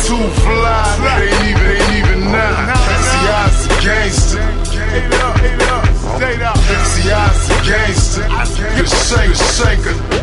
too fly, they ain't even now. MCI's a gangster. MCI's a gangster. You shake,